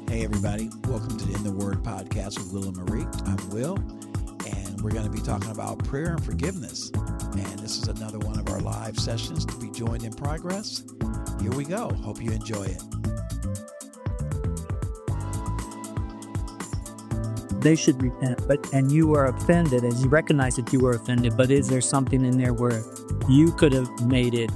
Hey, everybody. Welcome to the In the Word podcast with Will and Marie. I'm Will, and we're going to be talking about prayer and forgiveness. And this is another one of our live sessions to be joined in progress. Here we go. Hope you enjoy it. They should repent, and you were offended, and you recognize that you were offended, but is there something in there where you could have made it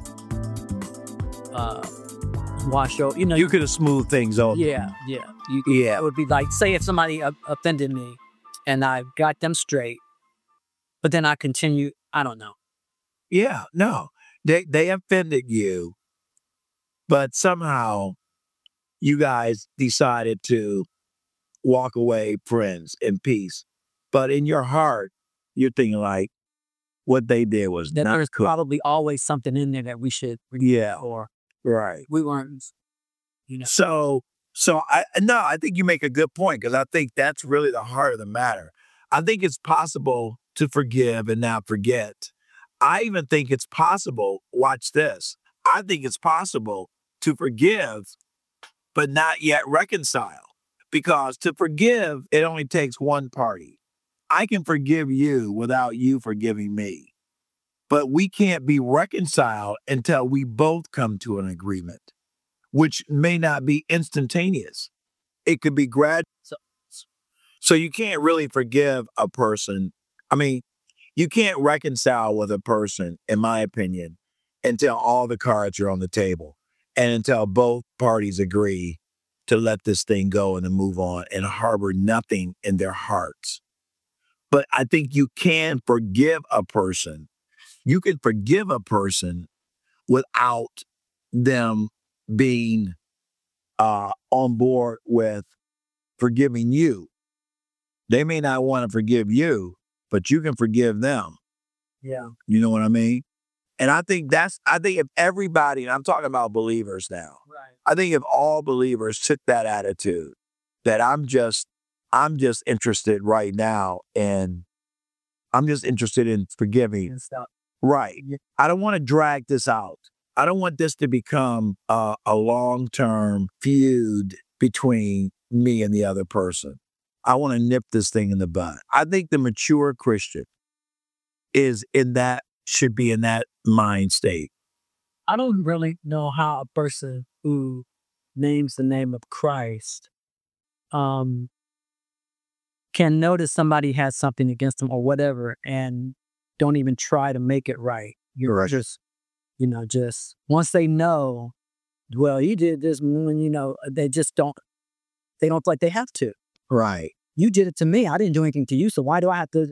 wash over? You could have smoothed things over. Yeah. Yeah. It would be like, say if somebody offended me, and I got them straight, but then I continue, I don't know. Yeah, no. They offended you, but somehow you guys decided to walk away friends in peace. But in your heart, you're thinking like, what they did was That not there's cool. probably always something in there that we should, Yeah. or Right. we weren't, So I think you make a good point, because I think that's really the heart of the matter. I think it's possible to forgive and not forget. I even think it's possible, watch this, I think it's possible to forgive but not yet reconcile. Because to forgive, it only takes one party. I can forgive you without you forgiving me. But we can't be reconciled until we both come to an agreement, which may not be instantaneous. It could be gradual. So you can't really forgive a person. I mean, you can't reconcile with a person, in my opinion, until all the cards are on the table and until both parties agree to let this thing go and to move on and harbor nothing in their hearts. But I think you can forgive a person. You can forgive a person without them being on board with forgiving you. They may not want to forgive you, but you can forgive them. Yeah. You know what I mean? And I think if everybody, and I'm talking about believers now, Right. I think if all believers took that attitude, that I'm just interested right now, and I'm just interested in forgiving. And stuff. Right. Yeah. I don't want to drag this out. I don't want this to become a long-term feud between me and the other person. I want to nip this thing in the bud. I think the mature Christian should be in that mind state. I don't really know how a person who names the name of Christ can notice somebody has something against them or whatever and don't even try to make it right. You're Right. just once they know, well, you did this, they just don't feel like they have to. Right. You did it to me. I didn't do anything to you. So why do I have to,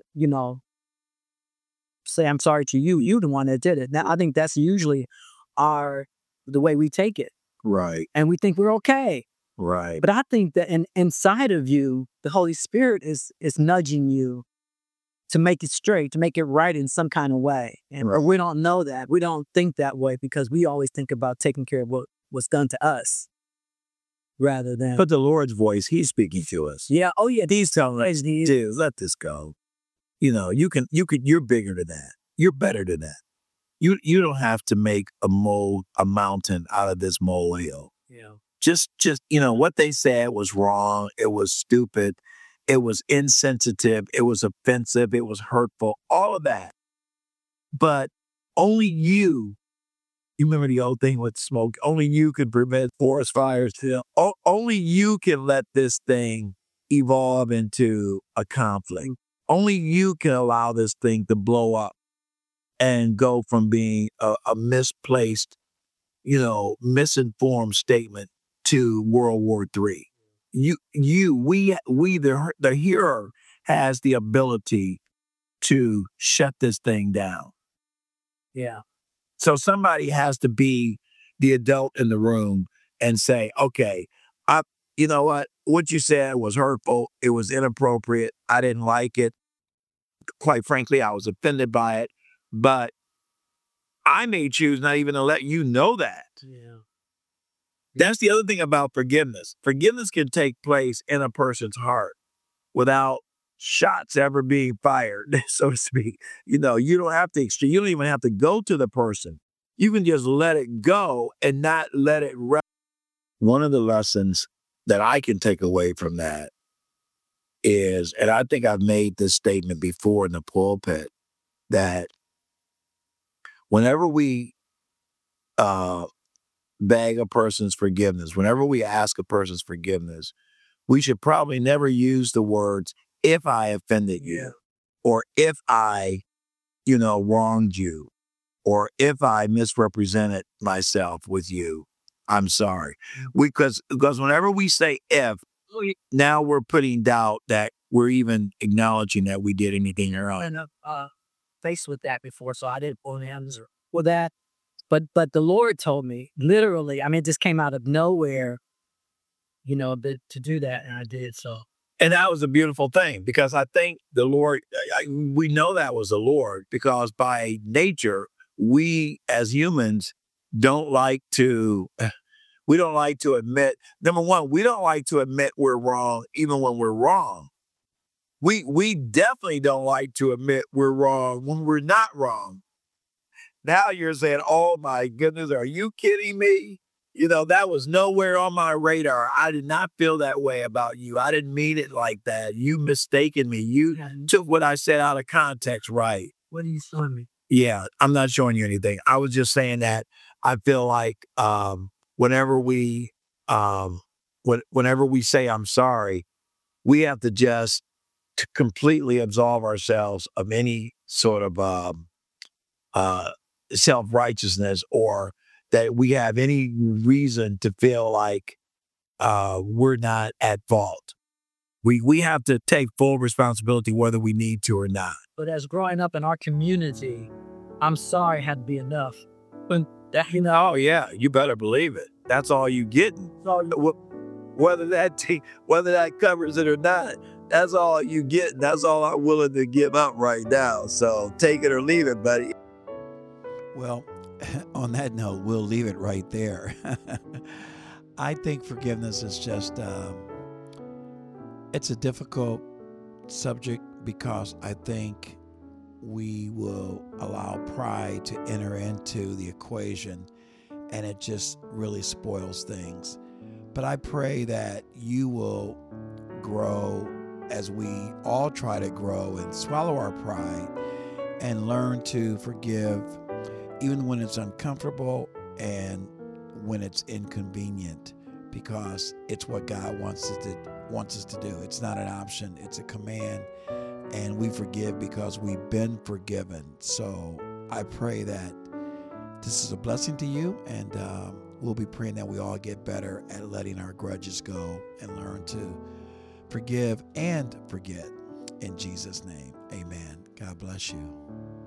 say I'm sorry to you? You the one that did it. Now, I think that's usually the way we take it. Right. And we think we're okay. Right. But I think that inside of you, the Holy Spirit is nudging you to make it straight, to make it right in some kind of way. And Right. we don't know that. We don't think that way because we always think about taking care of what was done to us rather than. But the Lord's voice, He's speaking to us. Yeah. Oh, yeah. He's telling us, dude, let this go. You're bigger than that. You're better than that. You don't have to make a mountain out of this molehill. Yeah. Just what they said was wrong. It was stupid. It was insensitive. It was offensive. It was hurtful. All of that. But only you remember the old thing with smoke? Only you can prevent forest fires. Only you can let this thing evolve into a conflict. Only you can allow this thing to blow up and go from being a misplaced, misinformed statement to World War III. The hearer has the ability to shut this thing down. Yeah. So somebody has to be the adult in the room and say, okay, you know what you said was hurtful. It was inappropriate. I didn't like it. Quite frankly, I was offended by it, but I may choose not even to let you know that. Yeah. That's the other thing about forgiveness. Forgiveness can take place in a person's heart without shots ever being fired, so to speak. You don't have to you don't even have to go to the person. You can just let it go and not let it rest. One of the lessons that I can take away from that is, and I think I've made this statement before in the pulpit, that whenever we beg a person's forgiveness, whenever we ask a person's forgiveness, we should probably never use the words, if I offended you, or if I, wronged you, or if I misrepresented myself with you, I'm sorry. Because whenever we say if, now we're putting doubt that we're even acknowledging that we did anything wrong. Been faced with that before, so I didn't pull answer with that. But the Lord told me, literally, I mean, it just came out of nowhere, to do that, and I did so. And that was a beautiful thing, because I think the Lord, we know that was the Lord, because by nature, we as humans don't like to admit, number one, we don't like to admit we're wrong, even when we're wrong. We definitely don't like to admit we're wrong when we're not wrong. Now you're saying, oh my goodness, are you kidding me? That was nowhere on my radar. I did not feel that way about you. I didn't mean it like that. You mistaken me. You took what I said out of context, right? What are you showing me? Yeah, I'm not showing you anything. I was just saying that I feel like whenever we say I'm sorry, we have to just completely absolve ourselves of any sort of self-righteousness, or that we have any reason to feel like we're not at fault. We have to take full responsibility whether we need to or not. But as growing up in our community, I'm sorry had to be enough. But that, oh yeah, you better believe it. That's all you getting. Whether that covers it or not, that's all you get. That's all I'm willing to give up right now. So take it or leave it, buddy. Well, on that note, we'll leave it right there. I think forgiveness is just, it's a difficult subject, because I think we will allow pride to enter into the equation, and it just really spoils things. But I pray that you will grow as we all try to grow and swallow our pride and learn to forgive, even when it's uncomfortable and when it's inconvenient, because it's what God wants us to do. It's not an option, it's a command, and we forgive because we've been forgiven. So I pray that this is a blessing to you, and we'll be praying that we all get better at letting our grudges go and learn to forgive and forget. In Jesus' name, amen. God bless you.